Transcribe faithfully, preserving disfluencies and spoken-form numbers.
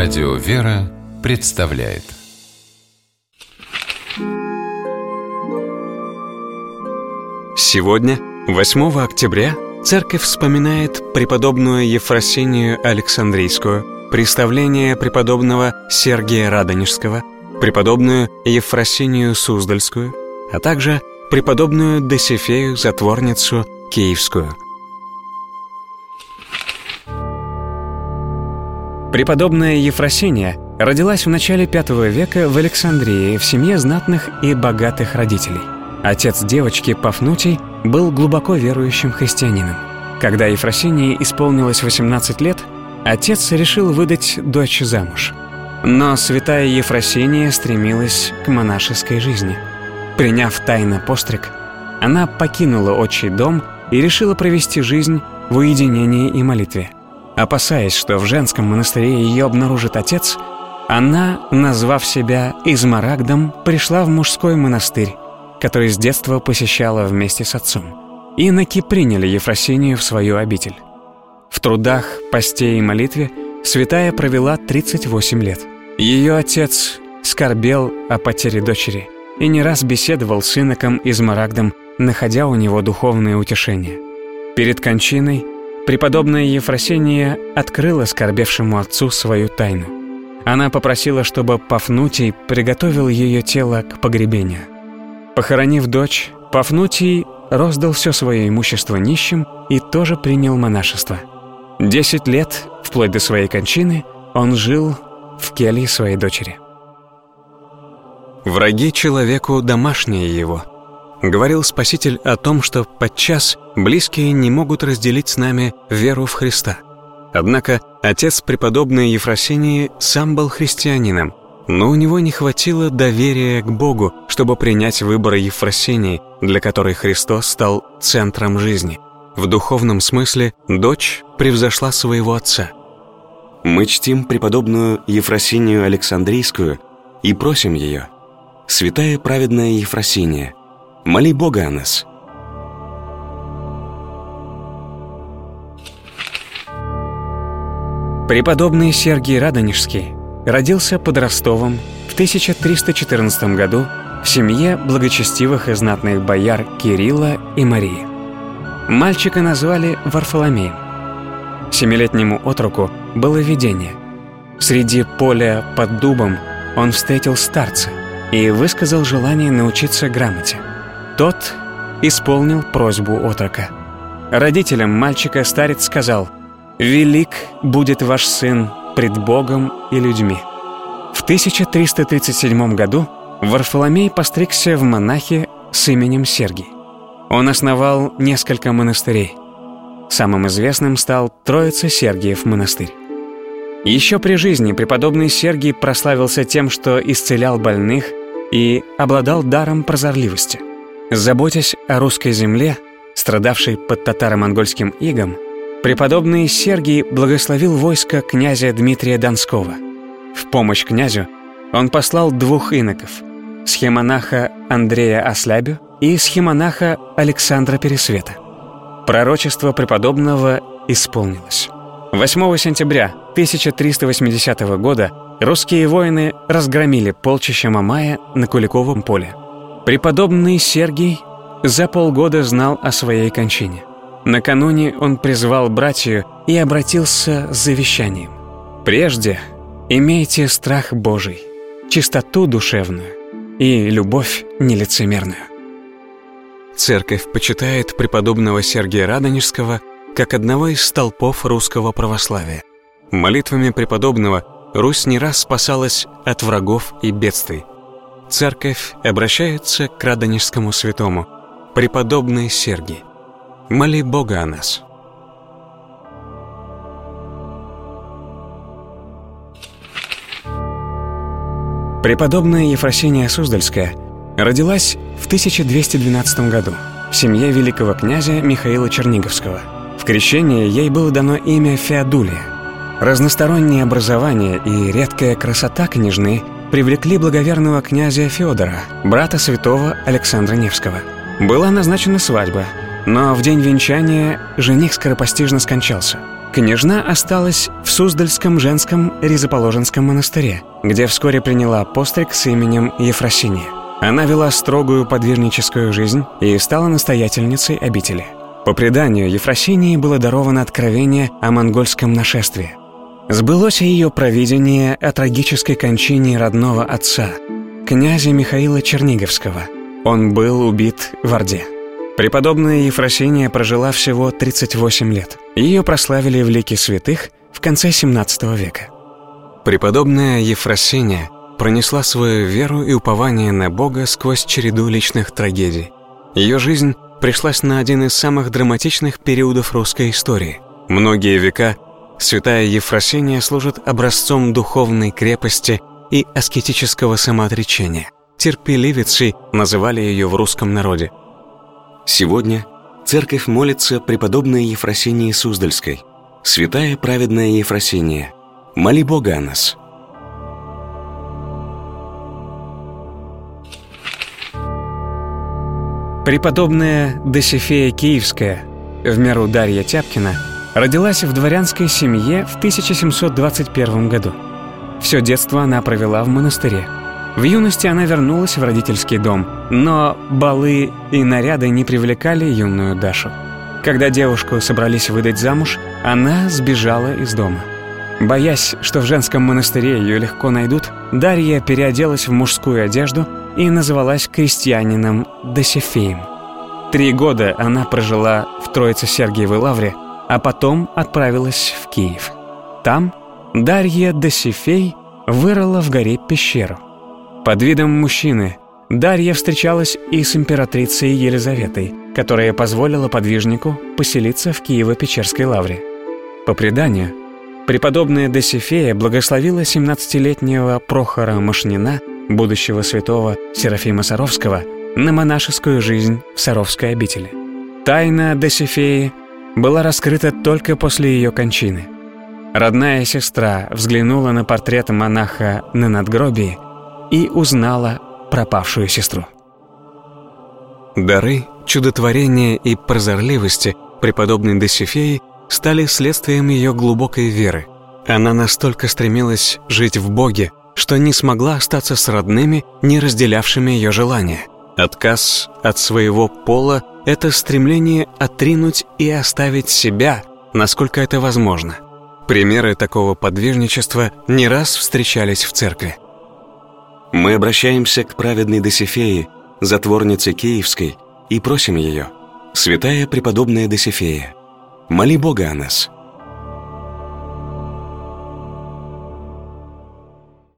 Радио «Вера» представляет. Сегодня, восьмого октября, Церковь вспоминает преподобную Ефросинию Александрийскую, представление преподобного Сергия Радонежского, преподобную Ефросинию Суздальскую, а также преподобную Досифею Затворницу Киевскую. Преподобная Ефросиния родилась в начале пятого века в Александрии в семье знатных и богатых родителей. Отец девочки, Пафнутий, был глубоко верующим христианином. Когда Ефросинии исполнилось восемнадцать лет, отец решил выдать дочь замуж. Но святая Ефросиния стремилась к монашеской жизни. Приняв тайно постриг, она покинула отчий дом и решила провести жизнь в уединении и молитве. Опасаясь, что в женском монастыре ее обнаружит отец, она, назвав себя Измарагдом, пришла в мужской монастырь, который с детства посещала вместе с отцом. Иноки приняли Ефросинию в свою обитель. В трудах, посте и молитве святая провела тридцать восемь лет. Ее отец скорбел о потере дочери и не раз беседовал с иноком Измарагдом, находя у него духовное утешение. Перед кончиной преподобная Ефросиния открыла скорбевшему отцу свою тайну. Она попросила, чтобы Пафнутий приготовил ее тело к погребению. Похоронив дочь, Пафнутий роздал все свое имущество нищим и тоже принял монашество. Десять лет, вплоть до своей кончины, он жил в келье своей дочери. «Враги человеку домашние его», — говорил Спаситель о том, что подчас близкие не могут разделить с нами веру в Христа. Однако отец преподобной Ефросинии сам был христианином, но у него не хватило доверия к Богу, чтобы принять выбор Ефросинии, для которой Христос стал центром жизни. В духовном смысле дочь превзошла своего отца. Мы чтим преподобную Ефросинию Александрийскую и просим ее: «Святая праведная Ефросиния, моли Бога о нас». Преподобный Сергий Радонежский родился под Ростовом в тысяча триста четырнадцатом году в семье благочестивых и знатных бояр Кирилла и Марии. Мальчика назвали Варфоломеем. Семилетнему отроку было видение. Среди поля под дубом он встретил старца и высказал желание научиться грамоте. Тот исполнил просьбу отрока. Родителям мальчика старец сказал: «Велик будет ваш сын пред Богом и людьми». В тысяча триста тридцать седьмом году Варфоломей постригся в монахи с именем Сергий. Он основал несколько монастырей. Самым известным стал Троице-Сергиев монастырь. Еще при жизни преподобный Сергий прославился тем, что исцелял больных и обладал даром прозорливости. Заботясь о русской земле, страдавшей под татаро-монгольским игом, преподобный Сергий благословил войско князя Дмитрия Донского. В помощь князю он послал двух иноков – схемонаха Андрея Ослябю и схемонаха Александра Пересвета. Пророчество преподобного исполнилось. восьмого сентября тысяча триста восьмидесятого года русские воины разгромили полчища Мамая на Куликовом поле. Преподобный Сергий за полгода знал о своей кончине. Накануне он призвал братью и обратился с завещанием: «Прежде имейте страх Божий, чистоту душевную и любовь нелицемерную». Церковь почитает преподобного Сергия Радонежского как одного из столпов русского православия. Молитвами преподобного Русь не раз спасалась от врагов и бедствий. Церковь обращается к Радонежскому святому: «Преподобный Сергий, моли Бога о нас». Преподобная Ефросиния Суздальская родилась в тысяча двести двенадцатом году в семье великого князя Михаила Черниговского. В крещении ей было дано имя Феодулия. Разностороннее образование и редкая красота княжны привлекли благоверного князя Феодора, брата святого Александра Невского. Была назначена свадьба, но в день венчания жених скоропостижно скончался. Княжна осталась в Суздальском женском Ризоположенском монастыре, где вскоре приняла постриг с именем Ефросиния. Она вела строгую подвижническую жизнь и стала настоятельницей обители. По преданию, Ефросинии было даровано откровение о монгольском нашествии. Сбылось ее провидение о трагической кончине родного отца, князя Михаила Черниговского. Он был убит в Орде. Преподобная Ефросиния прожила всего тридцать восемь лет. Ее прославили в лике святых в конце семнадцатого века. Преподобная Ефросиния пронесла свою веру и упование на Бога сквозь череду личных трагедий. Ее жизнь пришлась на один из самых драматичных периодов русской истории. Многие века святая Ефросиния служит образцом духовной крепости и аскетического самоотречения. Терпеливицей называли ее в русском народе. Сегодня церковь молится преподобной Ефросинии Суздальской. Святая праведная Ефросиния, моли Бога о нас. Преподобная Досифея Киевская, в меру Дарья Тяпкина, родилась в дворянской семье в тысяча семьсот двадцать первом году. Все детство она провела в монастыре. В юности она вернулась в родительский дом, но балы и наряды не привлекали юную Дашу. Когда девушку собрались выдать замуж, она сбежала из дома. Боясь, что в женском монастыре ее легко найдут, Дарья переоделась в мужскую одежду и называлась крестьянином Досифеем. Три года она прожила в Троице-Сергиевой лавре, а потом отправилась в Киев. Там Дарья Досифей вырыла в горе пещеру. Под видом мужчины Дарья встречалась и с императрицей Елизаветой, которая позволила подвижнику поселиться в Киево-Печерской лавре. По преданию, преподобная Досифея благословила семнадцатилетнего Прохора Мошнина, будущего святого Серафима Саровского, на монашескую жизнь в Саровской обители. Тайна Досифеи была раскрыта только после ее кончины. Родная сестра взглянула на портрет монаха на надгробии и узнала пропавшую сестру. Дары, чудотворения и прозорливости преподобной Досифеи стали следствием ее глубокой веры. Она настолько стремилась жить в Боге, что не смогла остаться с родными, не разделявшими ее желания. Отказ от своего пола – это стремление отринуть и оставить себя, насколько это возможно. Примеры такого подвижничества не раз встречались в церкви. Мы обращаемся к праведной Досифее, затворнице Киевской, и просим ее: «Святая преподобная Досифея, моли Бога о нас».